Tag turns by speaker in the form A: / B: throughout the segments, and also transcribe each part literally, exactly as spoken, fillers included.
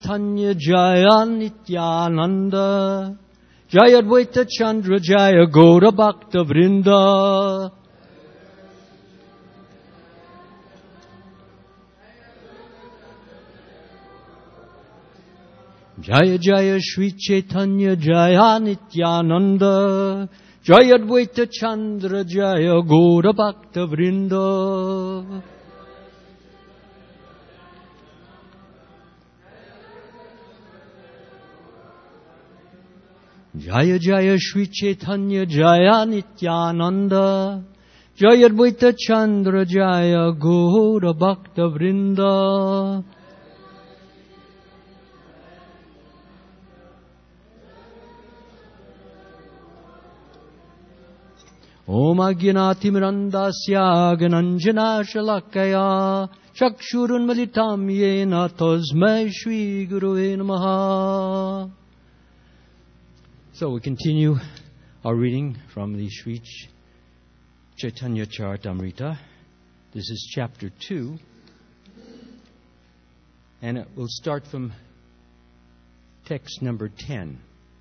A: Chaitanya Jaya Nityananda Jaya Advaita Chandra Jaya Gaura Bhakta Vrinda. Jaya Jaya Shri Chaitanya Jaya Nityananda Jaya Advaita Chandra Jaya Gaura Bhakta Vrinda. Jaya Jaya Shri Chaitanya Jaya Nityananda Jaya Advaita Chandra Jaya Gaura Bhakta Vrinda. Om Agyanatimirandasya Gananjana Shalakaya Chakshurun Malitam Yena Tasmai Shri Gurave Namaha. So we continue our reading from the Sri Chaitanya Charitamrita. This is chapter two. And it will start from text number ten.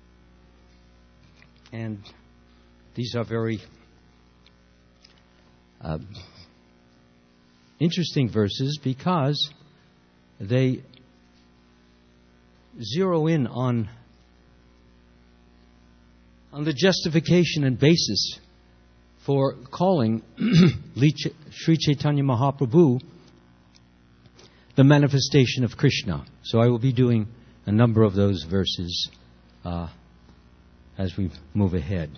A: And these are very uh, interesting verses because they zero in on on the justification and basis for calling Sri Chaitanya Mahaprabhu the manifestation of Krishna. So I will be doing a number of those verses uh, as we move ahead.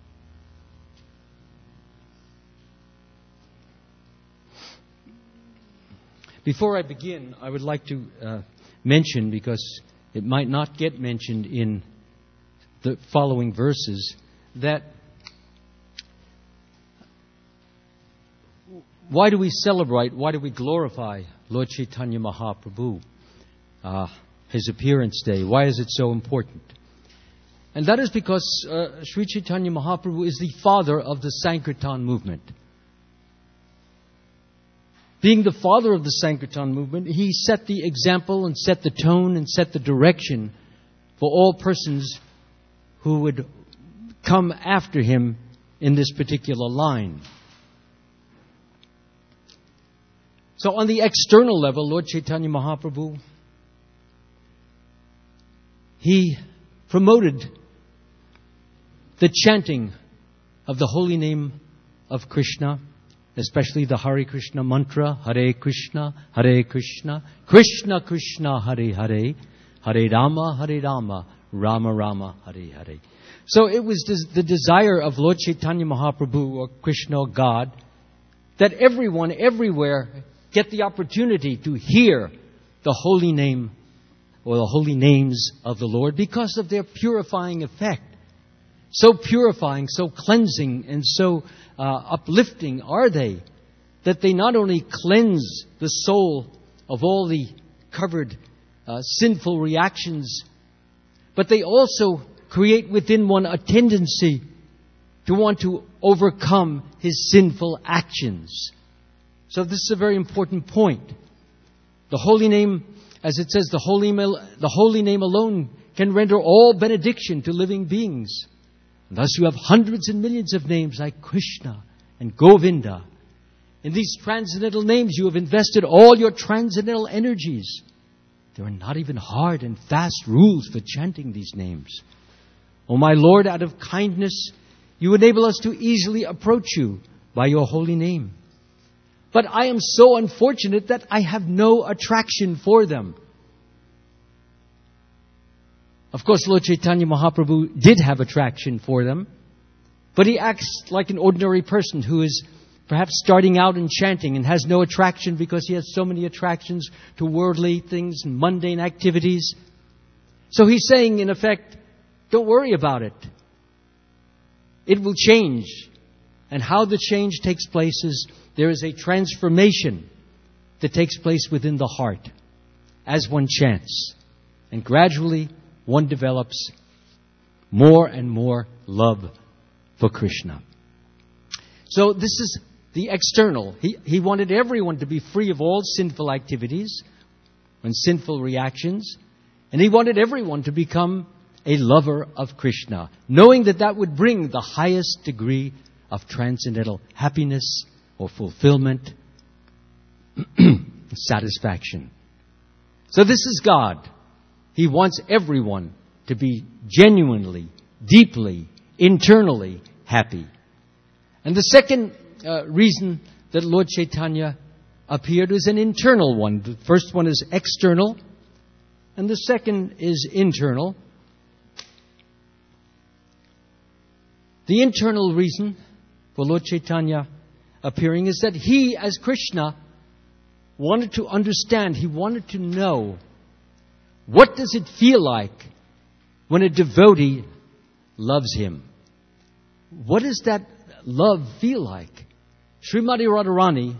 A: Before I begin, I would like to uh, mention, because it might not get mentioned in the following verses, that why do we celebrate, why do we glorify Lord Chaitanya Mahaprabhu, uh, his appearance day? Why is it so important? And that is because uh, Sri Chaitanya Mahaprabhu is the father of the Sankirtan movement. Being the father of the Sankirtan movement, he set the example and set the tone and set the direction for all persons who would come after him in this particular line. So on the external level, Lord Chaitanya Mahaprabhu, he promoted the chanting of the holy name of Krishna, especially the Hare Krishna mantra, Hare Krishna, Hare Krishna, Krishna Krishna, Hare Hare, Hare Rama, Hare Rama, Rama Rama, Hare Hare. So it was the desire of Lord Chaitanya Mahaprabhu, or Krishna, or God, that everyone, everywhere, get the opportunity to hear the holy name or the holy names of the Lord because of their purifying effect. So purifying, so cleansing, and so uh, uplifting are they, that they not only cleanse the soul of all the covered uh, sinful reactions, but they also create within one a tendency to want to overcome his sinful actions. So this is a very important point. The holy name, as it says, the holy, the holy name alone can render all benediction to living beings. And thus you have hundreds and millions of names like Krishna and Govinda. In these transcendental names you have invested all your transcendental energies. There are not even hard and fast rules for chanting these names. O my Lord, out of kindness, you enable us to easily approach you by your holy name. But I am so unfortunate that I have no attraction for them. Of course, Lord Chaitanya Mahaprabhu did have attraction for them, but he acts like an ordinary person who is perhaps starting out in chanting and has no attraction because he has so many attractions to worldly things and mundane activities. So he's saying, in effect, don't worry about it. It will change. And how the change takes place is there is a transformation that takes place within the heart as one chants. And gradually one develops more and more love for Krishna. So this is the external. He, he wanted everyone to be free of all sinful activities and sinful reactions. And he wanted everyone to become a lover of Krishna, knowing that that would bring the highest degree of transcendental happiness or fulfillment, satisfaction. So this is God. He wants everyone to be genuinely, deeply, internally happy. And the second uh, reason that Lord Chaitanya appeared was an internal one. The first one is external, and the second is internal. The internal reason for Lord Chaitanya appearing is that he, as Krishna, wanted to understand, he wanted to know, what does it feel like when a devotee loves him? What does that love feel like? Srimati Radharani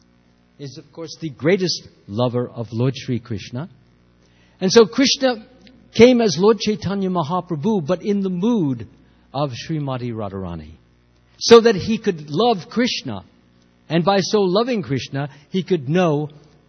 A: is, of course, the greatest lover of Lord Sri Krishna. And so Krishna came as Lord Chaitanya Mahaprabhu, but in the mood of Srimati Radharani, so that he could love Krishna. And by so loving Krishna, he could know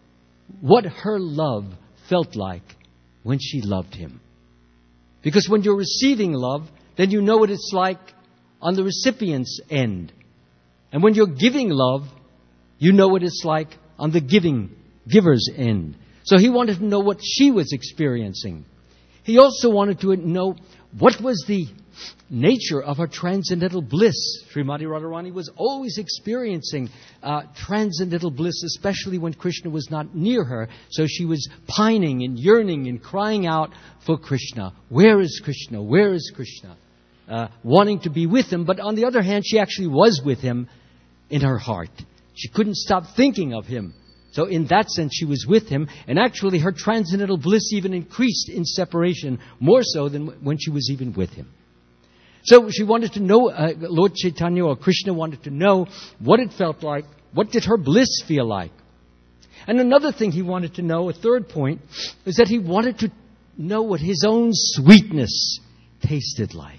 A: what her love felt like when she loved him. Because when you're receiving love, then you know what it's like on the recipient's end. And when you're giving love, you know what it's like on the giving giver's end. So he wanted to know what she was experiencing. He also wanted to know what was the nature of her transcendental bliss. Srimati Radharani was always experiencing uh, transcendental bliss, especially when Krishna was not near her. So she was pining and yearning and crying out for Krishna. Where is Krishna? Where is Krishna? Uh, wanting to be with him. But on the other hand, she actually was with him in her heart. She couldn't stop thinking of him. So in that sense, she was with him. And actually, her transcendental bliss even increased in separation, more so than when she was even with him. So she wanted to know, uh, Lord Chaitanya or Krishna wanted to know what it felt like. What did her bliss feel like? And another thing he wanted to know, a third point, is that he wanted to know what his own sweetness tasted like.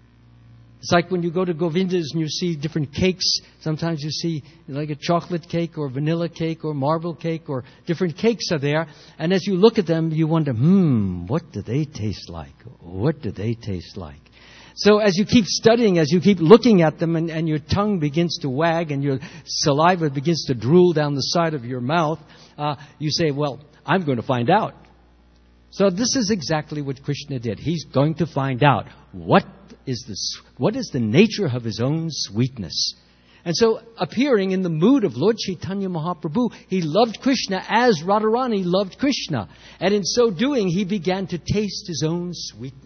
A: It's like when you go to Govinda's and you see different cakes. Sometimes you see like a chocolate cake or vanilla cake or marble cake or different cakes are there. And as you look at them, you wonder, hmm, what do they taste like? What do they taste like? So as you keep studying, as you keep looking at them and, and your tongue begins to wag and your saliva begins to drool down the side of your mouth, uh, you say, well, I'm going to find out. So this is exactly what Krishna did. He's going to find out what is the, what is the nature of his own sweetness. And so appearing in the mood of Lord Chaitanya Mahaprabhu, he loved Krishna as Radharani loved Krishna. And in so doing, he began to taste his own sweetness.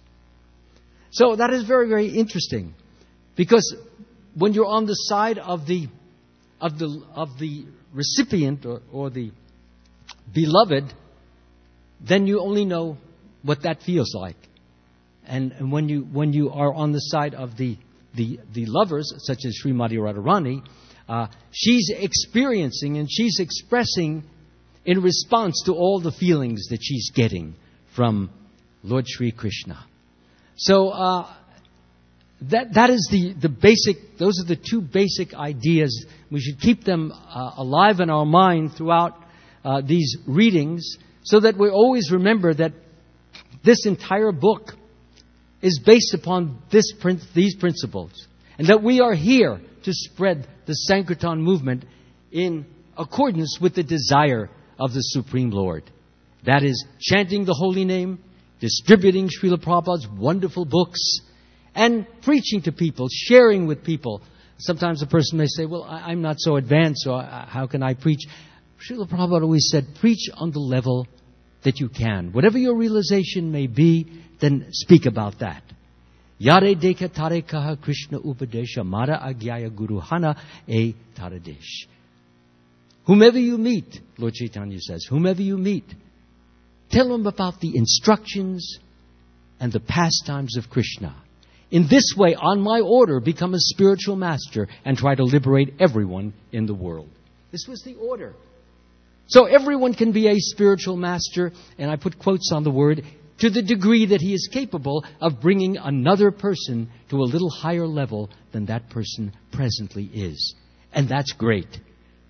A: So that is very, very interesting, because when you're on the side of the of the of the recipient or, or the beloved, then you only know what that feels like. And, and when you when you are on the side of the the, the lovers, such as Srimati Radharani, uh, she's experiencing and she's expressing in response to all the feelings that she's getting from Lord Sri Krishna. So uh, that that is the, the basic, those are the two basic ideas. We should keep them uh, alive in our mind throughout uh, these readings, so that we always remember that this entire book is based upon this these principles. And that we are here to spread the Sankirtan movement in accordance with the desire of the Supreme Lord. That is, chanting the holy name, distributing Srila Prabhupada's wonderful books, and preaching to people, sharing with people. Sometimes a person may say, well, I'm not so advanced, so how can I preach? Srila Prabhupada always said, preach on the level that you can. Whatever your realization may be, then speak about that. Yare dekha tare kaha Krishna upadesha mara agyaya guru hana e taradesh. Whomever you meet, Lord Chaitanya says, whomever you meet, tell them about the instructions and the pastimes of Krishna. In this way, on my order, become a spiritual master and try to liberate everyone in the world. This was the order. So everyone can be a spiritual master, and I put quotes on the word, to the degree that he is capable of bringing another person to a little higher level than that person presently is. And that's great.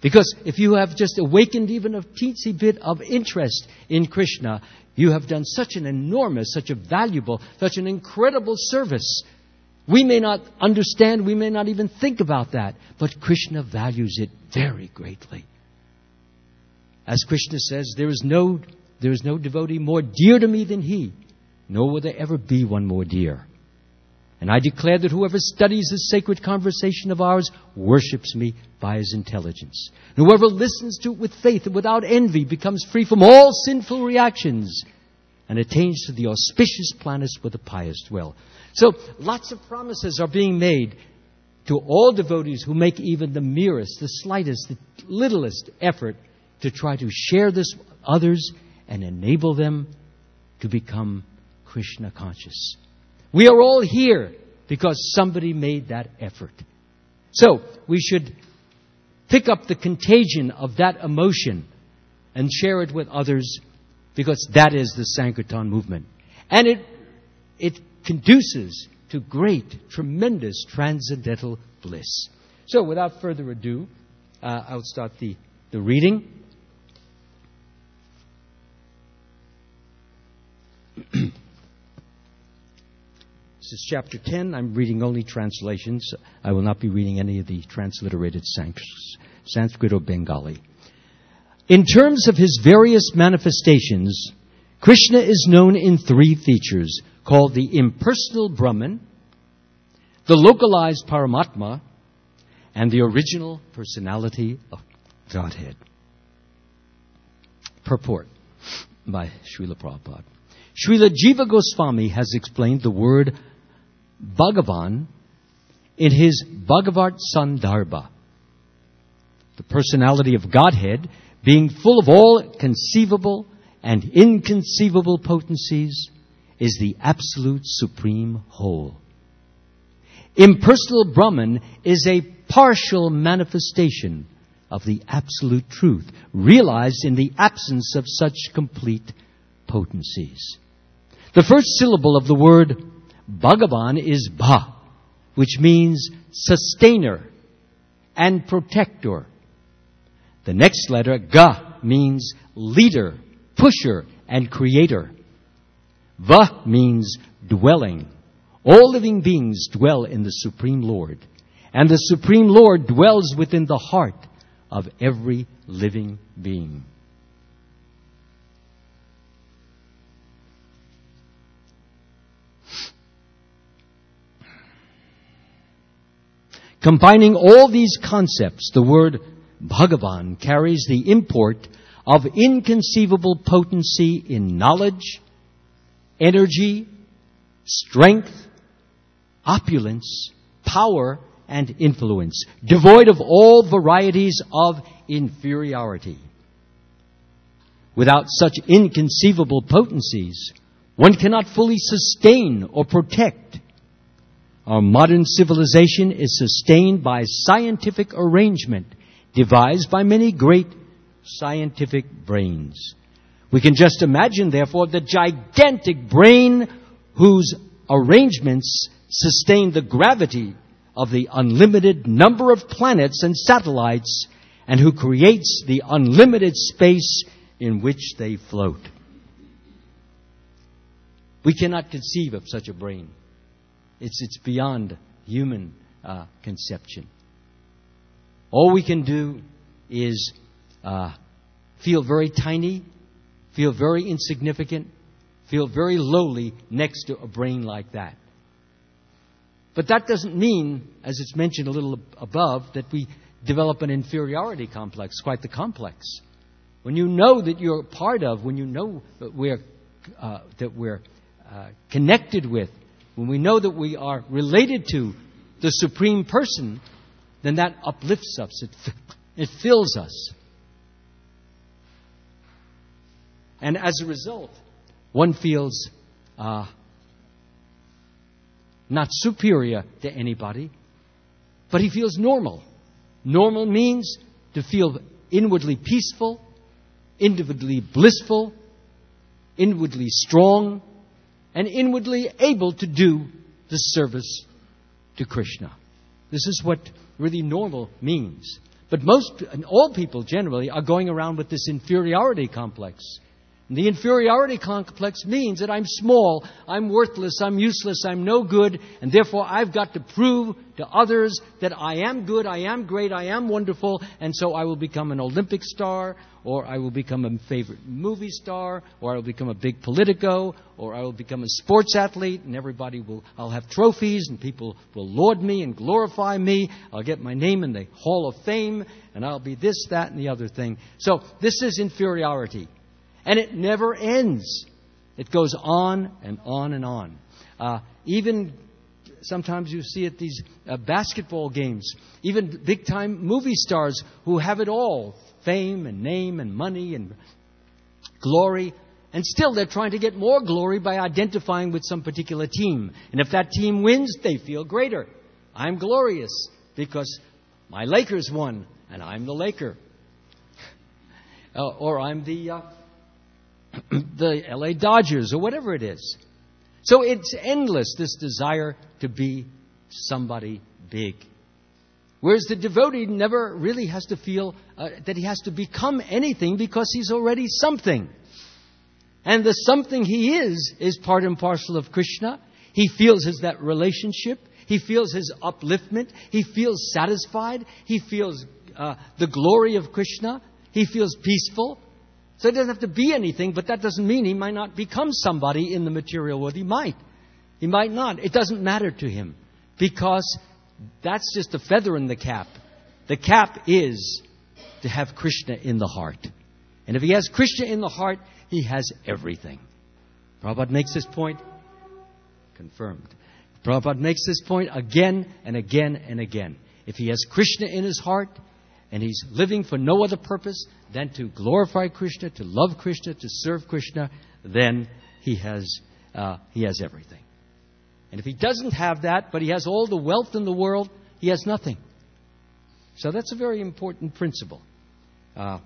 A: Because if you have just awakened even a teensy bit of interest in Krishna, you have done such an enormous, such a valuable, such an incredible service. We may not understand, we may not even think about that, but Krishna values it very greatly. As Krishna says, there is no, there is no devotee more dear to me than he, nor will there ever be one more dear. And I declare that whoever studies this sacred conversation of ours worships me by his intelligence. And whoever listens to it with faith and without envy becomes free from all sinful reactions and attains to the auspicious planets where the pious dwell. So lots of promises are being made to all devotees who make even the merest, the slightest, the littlest effort to try to share this with others and enable them to become Krishna conscious. We are all here because somebody made that effort. So we should pick up the contagion of that emotion and share it with others, because that is the Sankirtan movement. And it it conduces to great, tremendous transcendental bliss. So without further ado, uh, I'll start the, the reading. This is chapter ten. I'm reading only translations. I will not be reading any of the transliterated Sanskrit or Bengali. In terms of his various manifestations, Krishna is known in three features, called the impersonal Brahman, the localized Paramatma, and the original personality of Godhead. Purport by Srila Prabhupada. Srila Jiva Goswami has explained the word Bhagavan in his Bhagavat Sandarbha. The personality of Godhead, being full of all conceivable and inconceivable potencies, is the absolute supreme whole. Impersonal Brahman is a partial manifestation of the absolute truth, realized in the absence of such complete potencies. The first syllable of the word Bhagavan is Bha, which means sustainer and protector. The next letter, Ga, means leader, pusher, and creator. Va means dwelling. All living beings dwell in the Supreme Lord, and the Supreme Lord dwells within the heart of every living being. Combining all these concepts, the word Bhagavan carries the import of inconceivable potency in knowledge, energy, strength, opulence, power, and influence, devoid of all varieties of inferiority. Without such inconceivable potencies, one cannot fully sustain or protect. Our modern civilization is sustained by scientific arrangement devised by many great scientific brains. We can just imagine, therefore, the gigantic brain whose arrangements sustain the gravity of the unlimited number of planets and satellites, and who creates the unlimited space in which they float. We cannot conceive of such a brain. It's, it's beyond human uh, conception. All we can do is uh, feel very tiny, feel very insignificant, feel very lowly next to a brain like that. But that doesn't mean, as it's mentioned a little above, that we develop an inferiority complex, quite the complex. When you know that you're part of, when you know that we're, uh, that we're uh, connected with, when we know that we are related to the Supreme Person, then that uplifts us. It, it fills us. And as a result, one feels uh, not superior to anybody, but he feels normal. Normal means to feel inwardly peaceful, inwardly blissful, inwardly strong, and inwardly able to do the service to Krishna. This is what really normal means. But most, and all people generally, are going around with this inferiority complex. And the inferiority complex means that I'm small, I'm worthless, I'm useless, I'm no good, and therefore I've got to prove to others that I am good, I am great, I am wonderful, and so I will become an Olympic star, or I will become a favorite movie star, or I will become a big politico, or I will become a sports athlete, and everybody will, I'll have trophies, and people will laud me and glorify me. I'll get my name in the Hall of Fame, and I'll be this, that, and the other thing. So this is inferiority. And it never ends. It goes on and on and on. Uh, even sometimes you see at these uh, basketball games, even big-time movie stars who have it all, fame and name and money and glory, and still they're trying to get more glory by identifying with some particular team. And if that team wins, they feel greater. I'm glorious because my Lakers won, and I'm the Laker. Uh, or I'm the... Uh, the L A Dodgers, or whatever it is. So it's endless, this desire to be somebody big. Whereas the devotee never really has to feel uh, that he has to become anything because he's already something. And the something he is, is part and parcel of Krishna. He feels his that relationship. He feels his upliftment. He feels satisfied. He feels uh, the glory of Krishna. He feels peaceful. So he doesn't have to be anything, but that doesn't mean he might not become somebody in the material world. He might. He might not. It doesn't matter to him because that's just a feather in the cap. The cap is to have Krishna in the heart. And if he has Krishna in the heart, he has everything. Prabhupada makes this point. Confirmed. Prabhupada makes this point again and again and again. If he has Krishna in his heart, and he's living for no other purpose than to glorify Krishna, to love Krishna, to serve Krishna, then he has uh, he has everything. And if he doesn't have that, but he has all the wealth in the world, he has nothing. So that's a very important principle. Uh,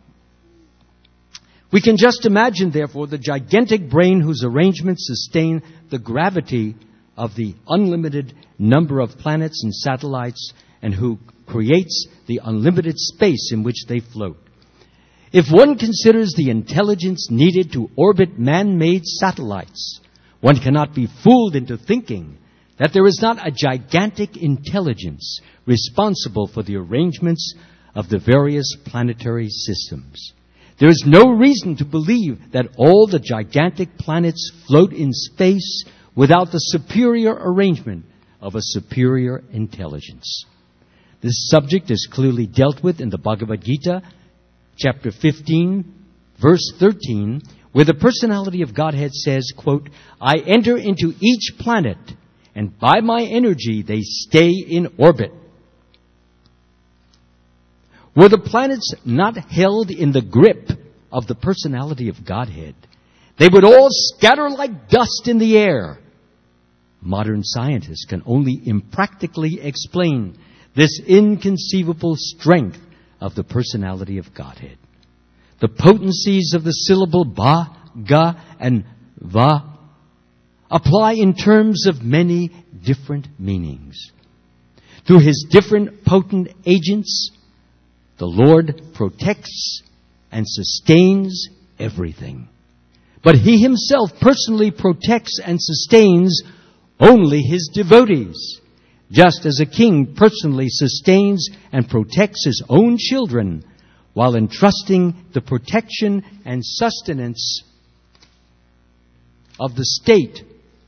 A: we can just imagine, therefore, the gigantic brain whose arrangements sustain the gravity of the unlimited number of planets and satellites, and who creates the unlimited space in which they float. If one considers the intelligence needed to orbit man-made satellites, one cannot be fooled into thinking that there is not a gigantic intelligence responsible for the arrangements of the various planetary systems. There is no reason to believe that all the gigantic planets float in space without the superior arrangement of a superior intelligence. This subject is clearly dealt with in the Bhagavad Gita, chapter fifteen, verse thirteen, where the personality of Godhead says, quote, I enter into each planet, and by my energy they stay in orbit. Were the planets not held in the grip of the personality of Godhead, they would all scatter like dust in the air. Modern scientists can only impractically explain this inconceivable strength of the personality of Godhead. The potencies of the syllable ba, ga, and va apply in terms of many different meanings. Through his different potent agents, the Lord protects and sustains everything. But he himself personally protects and sustains only his devotees, just as a king personally sustains and protects his own children while entrusting the protection and sustenance of the state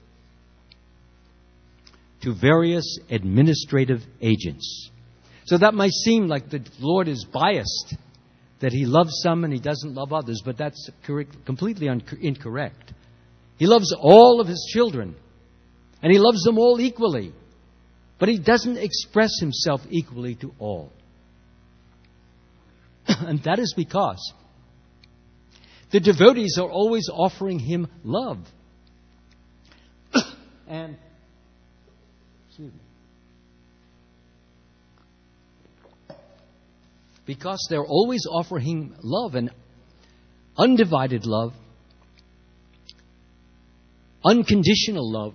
A: to various administrative agents. So that might seem like the Lord is biased, that he loves some and he doesn't love others, but that's correct, completely un- incorrect. He loves all of his children, and he loves them all equally. But he doesn't express himself equally to all. And that is because the devotees are always offering him love. and, excuse me. Because they're always offering him love, and undivided love, unconditional love,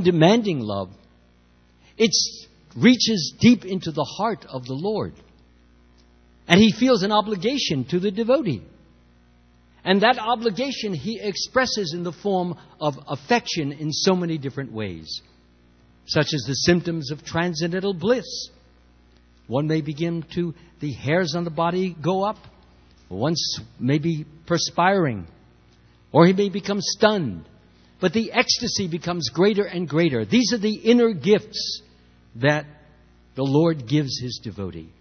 A: undemanding love. It reaches deep into the heart of the Lord. And he feels an obligation to the devotee. And that obligation he expresses in the form of affection in so many different ways, such as the symptoms of transcendental bliss. One may begin to, the hairs on the body go up. One's may be perspiring. Or he may become stunned. But the ecstasy becomes greater and greater. These are the inner gifts that the Lord gives his devotee.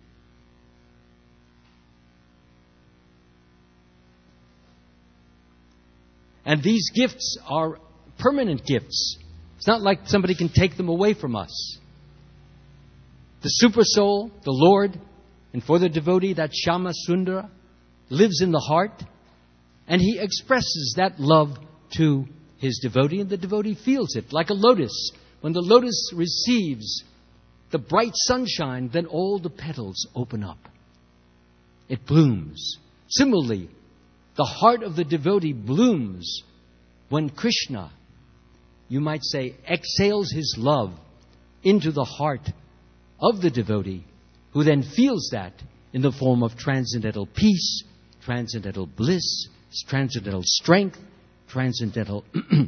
A: And these gifts are permanent gifts. It's not like somebody can take them away from us. The super soul, the Lord, and for the devotee, that Shama Sundara, lives in the heart. And he expresses that love to his devotee, and the devotee feels it like a lotus. When the lotus receives the bright sunshine, then all the petals open up. It blooms. Similarly, the heart of the devotee blooms when Krishna, you might say, exhales his love into the heart of the devotee, who then feels that in the form of transcendental peace, transcendental bliss, transcendental strength, transcendental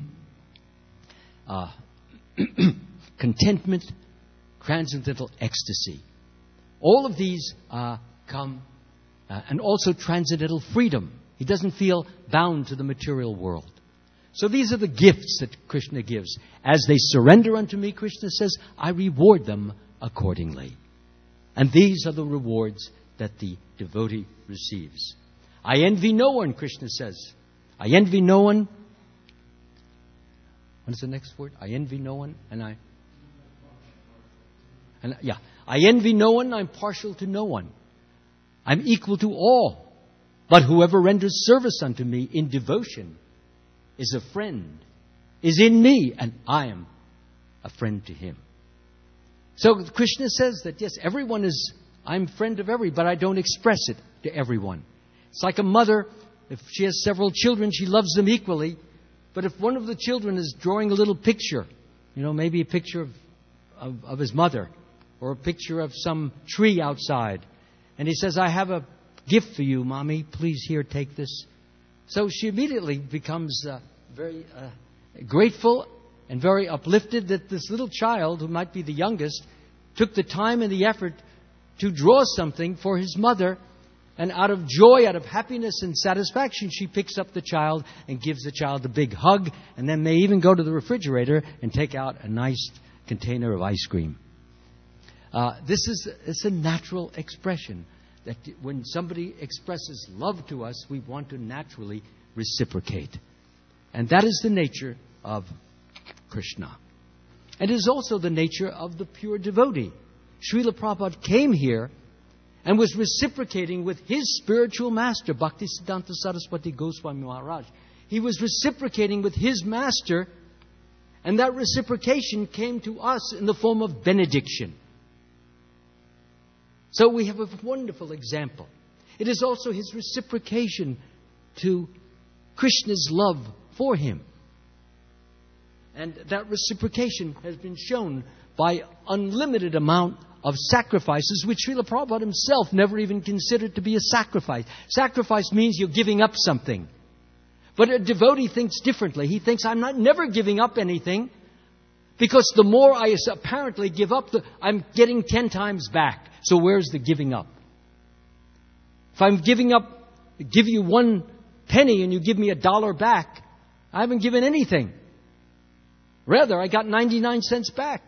A: uh, contentment, transcendental ecstasy. All of these uh, come, uh, and also transcendental freedom. He doesn't feel bound to the material world. So these are the gifts that Krishna gives. As they surrender unto me, Krishna says, I reward them accordingly. And these are the rewards that the devotee receives. I envy no one, Krishna says. I envy no one. What is the next word? I envy no one, and I... And yeah, I envy no one, I'm partial to no one. I'm equal to all. But whoever renders service unto me in devotion is a friend, is in me, and I am a friend to him. So Krishna says that, yes, everyone is, I'm friend of every, but I don't express it to everyone. It's like a mother, if she has several children, she loves them equally. But if one of the children is drawing a little picture, you know, maybe a picture of, of, of his mother, or a picture of some tree outside, and he says, I have a gift for you, Mommy. Please, here, take this. So she immediately becomes uh, very uh, grateful and very uplifted that this little child, who might be the youngest, took the time and the effort to draw something for his mother. And out of joy, out of happiness and satisfaction, she picks up the child and gives the child a big hug, and then may even go to the refrigerator and take out a nice container of ice cream. Uh, this is it's a natural expression. That when somebody expresses love to us, we want to naturally reciprocate. And that is the nature of Krishna. And it is also the nature of the pure devotee. Srila Prabhupada came here and was reciprocating with his spiritual master, Bhaktisiddhanta Saraswati Goswami Maharaj. He was reciprocating with his master, and that reciprocation came to us in the form of benediction. So we have a wonderful example. It is also his reciprocation to Krishna's love for him. And that reciprocation has been shown by unlimited amount of sacrifices, which Srila Prabhupada himself never even considered to be a sacrifice. Sacrifice means you're giving up something. But a devotee thinks differently. He thinks, I'm not never giving up anything, because the more I apparently give up, the, I'm getting ten times back. So where's the giving up? If I'm giving up, give you one penny and you give me a dollar back, I haven't given anything. Rather, I got ninety-nine cents back.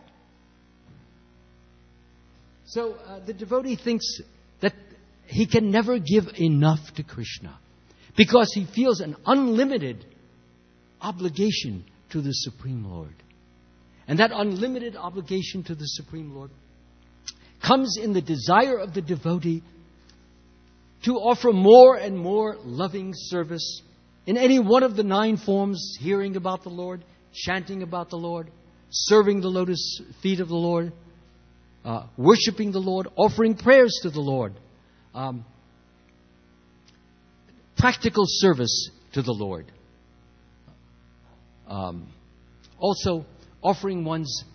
A: So uh, the devotee thinks that he can never give enough to Krishna, because he feels an unlimited obligation to the Supreme Lord. And that unlimited obligation to the Supreme Lord comes in the desire of the devotee to offer more and more loving service in any one of the nine forms: hearing about the Lord, chanting about the Lord, serving the lotus feet of the Lord, uh, worshiping the Lord, offering prayers to the Lord, um, practical service to the Lord. Um, also, offering one's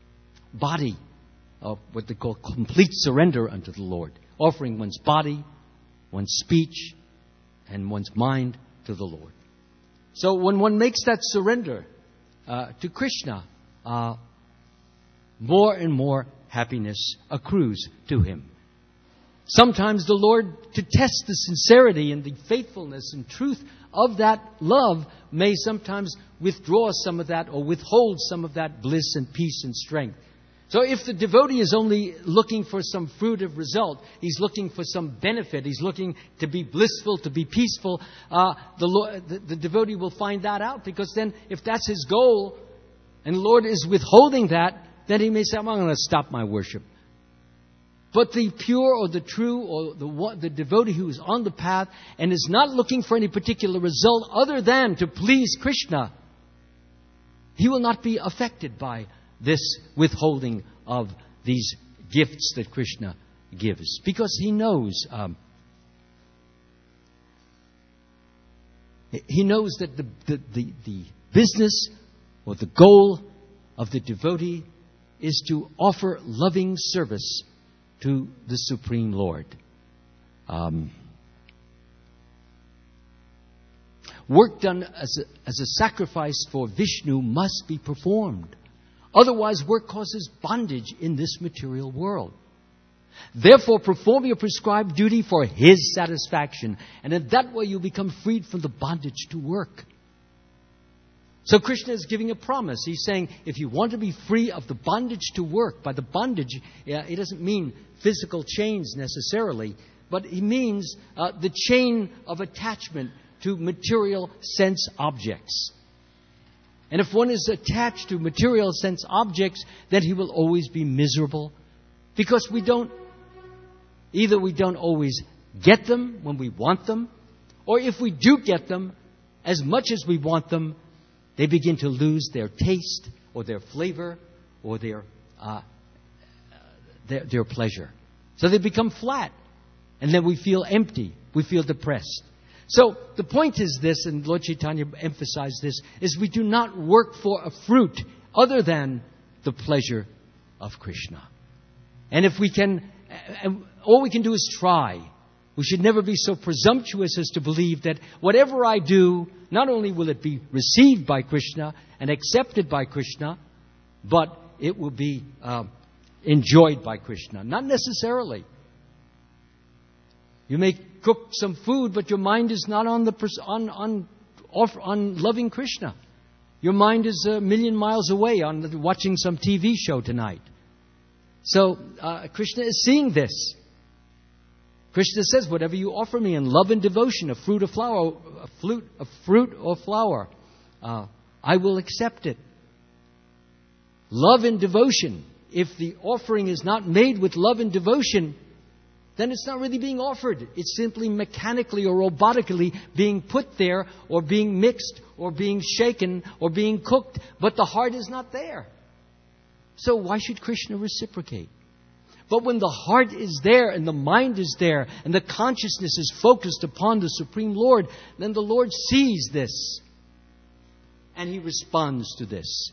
A: body, uh, what they call complete surrender unto the Lord. Offering one's body, one's speech, and one's mind to the Lord. So when one makes that surrender uh, to Krishna, uh, more and more happiness accrues to him. Sometimes the Lord, to test the sincerity and the faithfulness and truth of that love, may sometimes withdraw some of that or withhold some of that bliss and peace and strength. So if the devotee is only looking for some fruitive result, he's looking for some benefit, he's looking to be blissful, to be peaceful, uh, the, Lord, the, the devotee will find that out, because then if that's his goal and the Lord is withholding that, then he may say, I'm going to stop my worship. But the pure or the true or the, the devotee who is on the path and is not looking for any particular result other than to please Krishna, he will not be affected by this withholding of these gifts that Krishna gives. Because he knows, um, he knows that the, the, the, the business or the goal of the devotee is to offer loving service to the Supreme Lord. Um, work done as a, as a sacrifice for Vishnu must be performed. Otherwise, work causes bondage in this material world. Therefore, perform your prescribed duty for His satisfaction. And in that way, you become freed from the bondage to work. So Krishna is giving a promise. He's saying, if you want to be free of the bondage to work, by the bondage, yeah, it doesn't mean physical chains necessarily, but it means uh, the chain of attachment to material sense objects. And if one is attached to material sense objects, then he will always be miserable. Because we don't, either we don't always get them when we want them, or if we do get them, as much as we want them, they begin to lose their taste or their flavor or their, uh, their, their pleasure. So they become flat. And then we feel empty. We feel depressed. So the point is this, and Lord Chaitanya emphasized this, is we do not work for a fruit other than the pleasure of Krishna. And if we can, all we can do is try. We should never be so presumptuous as to believe that whatever I do, not only will it be received by Krishna and accepted by Krishna, but it will be uh, enjoyed by Krishna. Not necessarily. You may cook some food, but your mind is not on the on on on loving Krishna. Your mind is a million miles away on watching some T V show tonight. So uh, Krishna is seeing this. Krishna says, whatever you offer me in love and devotion, a fruit, a flower, a fruit, a fruit or flower, uh, I will accept it. Love and devotion. If the offering is not made with love and devotion, then it's not really being offered. It's simply mechanically or robotically being put there or being mixed or being shaken or being cooked, but the heart is not there. So why should Krishna reciprocate? But when the heart is there and the mind is there and the consciousness is focused upon the Supreme Lord, then the Lord sees this and He responds to this.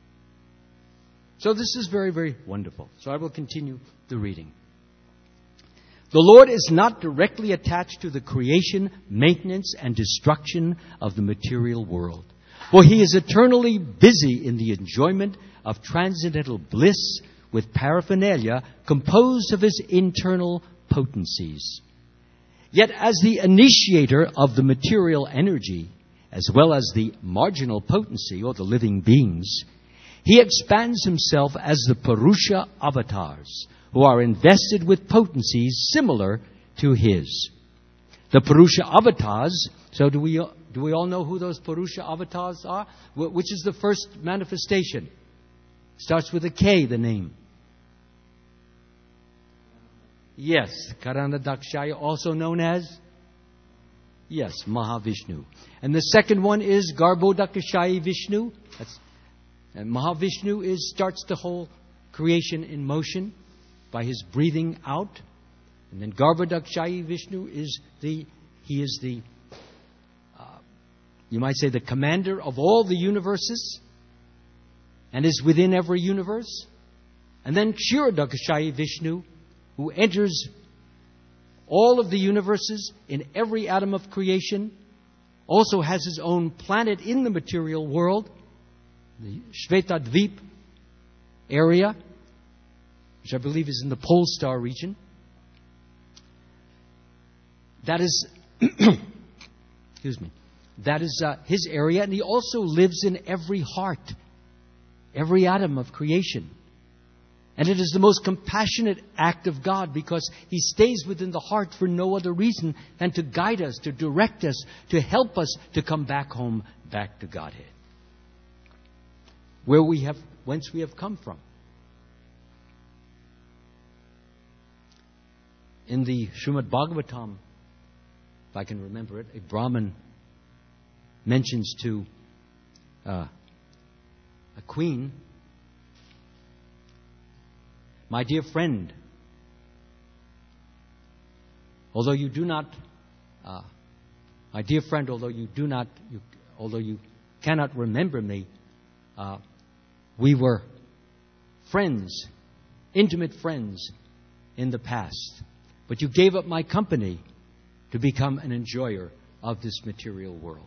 A: So this is very, very wonderful. So I will continue the reading. The Lord is not directly attached to the creation, maintenance, and destruction of the material world, for He is eternally busy in the enjoyment of transcendental bliss with paraphernalia composed of His internal potencies. Yet as the initiator of the material energy, as well as the marginal potency or the living beings, He expands Himself as the Purusha avatars, who are invested with potencies similar to His. The Purusha avatars, so do we, do we all know who those Purusha avatars are? Which is the first manifestation? Starts with a K, the name. Yes, Karanadakshaya, also known as? Yes, Mahavishnu. And the second one is Garbhodakshaya Vishnu. That's, and Mahavishnu is, starts the whole creation in motion by his breathing out. And then Garbhodakshaya Vishnu is the, he is the, uh, you might say the commander of all the universes and is within every universe. And then Kshirodakshaya Vishnu, who enters all of the universes, in every atom of creation, also has his own planet in the material world, the Shvetadvip area, which I believe is in the Pole Star region. That is, excuse me, that is uh, his area, and he also lives in every heart, every atom of creation. And it is the most compassionate act of God, because he stays within the heart for no other reason than to guide us, to direct us, to help us to come back home, back to Godhead, where we have, whence we have come from. In the Srimad Bhagavatam, if I can remember it, a Brahmin mentions to uh, a queen, "My dear friend, although you do not, uh, my dear friend, although you do not, you, although you cannot remember me, uh, we were friends, intimate friends in the past. But you gave up my company to become an enjoyer of this material world."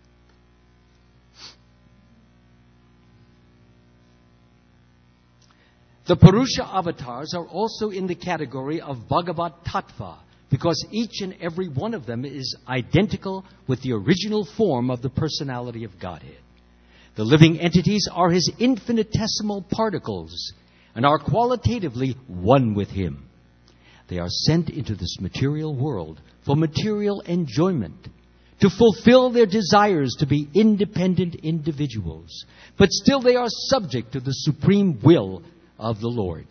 A: The Purusha avatars are also in the category of Bhagavat Tattva, because each and every one of them is identical with the original form of the personality of Godhead. The living entities are his infinitesimal particles and are qualitatively one with him. They are sent into this material world for material enjoyment, to fulfill their desires to be independent individuals. But still they are subject to the supreme will of the Lord.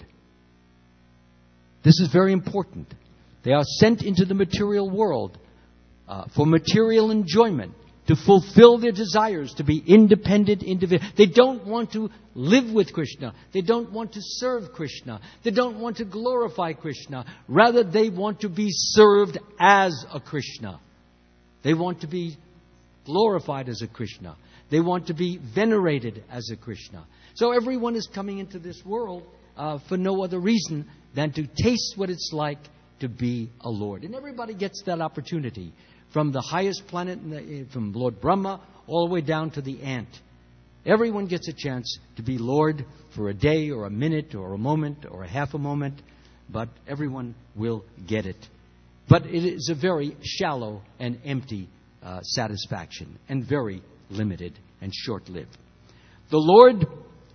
A: This is very important. They are sent into the material world uh, for material enjoyment, to fulfill their desires to be independent individuals. They don't want to live with Krishna. They don't want to serve Krishna. They don't want to glorify Krishna. Rather, they want to be served as a Krishna. They want to be glorified as a Krishna. They want to be venerated as a Krishna. So everyone is coming into this world uh, for no other reason than to taste what it's like to be a Lord. And everybody gets that opportunity. From the highest planet, in the, from Lord Brahma, all the way down to the ant. Everyone gets a chance to be Lord for a day or a minute or a moment or a half a moment. But everyone will get it. But it is a very shallow and empty uh, satisfaction, and very limited and short-lived. The Lord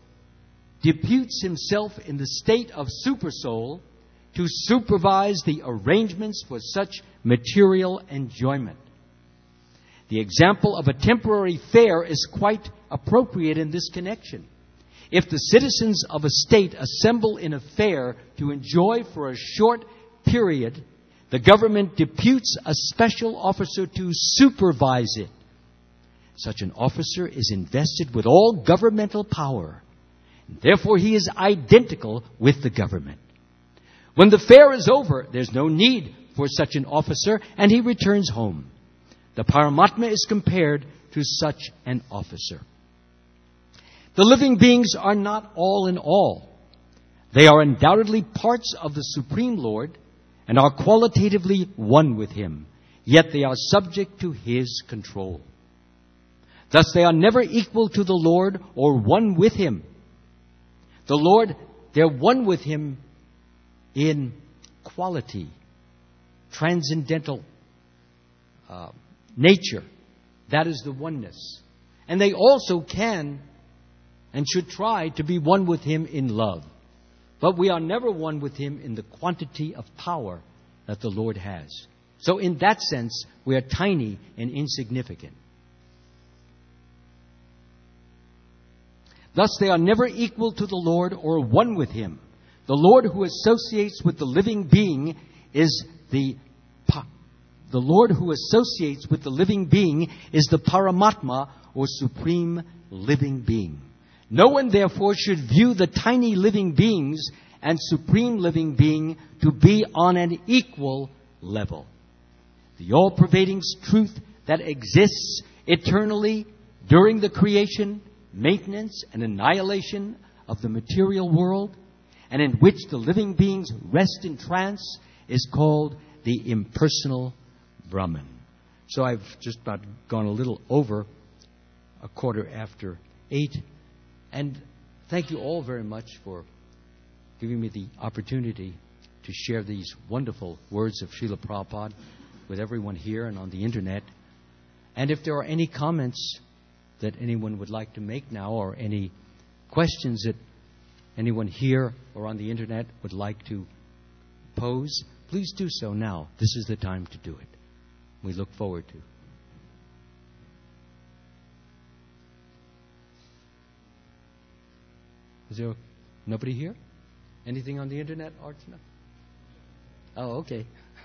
A: deputes himself in the state of Supersoul to supervise the arrangements for such material enjoyment. The example of a temporary fair is quite appropriate in this connection. If the citizens of a state assemble in a fair to enjoy for a short period, the government deputes a special officer to supervise it. Such an officer is invested with all governmental power. Therefore, he is identical with the government. When the fair is over, there's no need for such an officer, and he returns home. The Paramatma is compared to such an officer. The living beings are not all in all. They are undoubtedly parts of the Supreme Lord and are qualitatively one with him, yet they are subject to his control. Thus, they are never equal to the Lord or one with him. The Lord, they're one with him in quality, transcendental uh, nature. That is the oneness. And they also can and should try to be one with him in love. But we are never one with him in the quantity of power that the Lord has. So in that sense, we are tiny and insignificant. Thus, they are never equal to the Lord or one with him. The Lord who associates with the living being is the the Lord who associates with the living being is the Paramatma, or supreme living being. No one, therefore, should view the tiny living beings and supreme living being to be on an equal level. The all-pervading truth that exists eternally during the creation, maintenance, and annihilation of the material world, and in which the living beings rest in trance, is called the impersonal Brahman. So I've just about gone a little over a quarter after eight. And thank you all very much for giving me the opportunity to share these wonderful words of Srila Prabhupada with everyone here and on the internet. And if there are any comments that anyone would like to make now, or any questions that anyone here or on the internet would like to pose, please do so now. This is the time to do it. We look forward to. Is there nobody here? Anything on the internet, Archana? Oh, okay.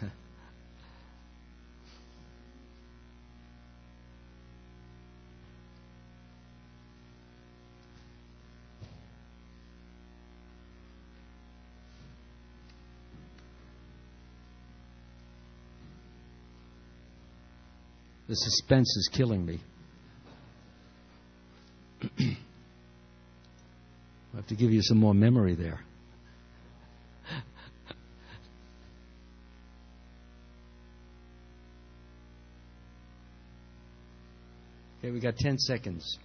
A: The suspense is killing me. I have to give you some more memory there. Okay, we got ten seconds.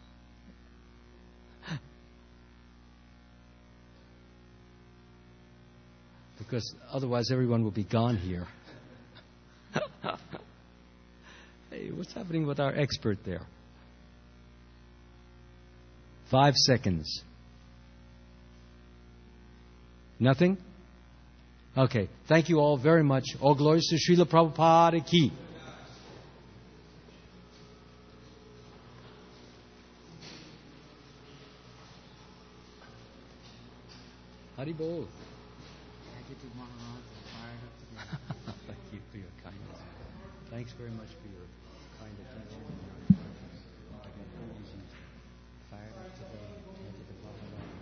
A: Because otherwise everyone will be gone here. Hey, what's happening with our expert there? Five seconds. Nothing? Okay. Thank you all very much. All glories to Srila Prabhupada ki. Hari Bol.
B: Thank you to Maharaj.
A: Thank you for your kindness. Thanks very much for your kind attention. Fired up today.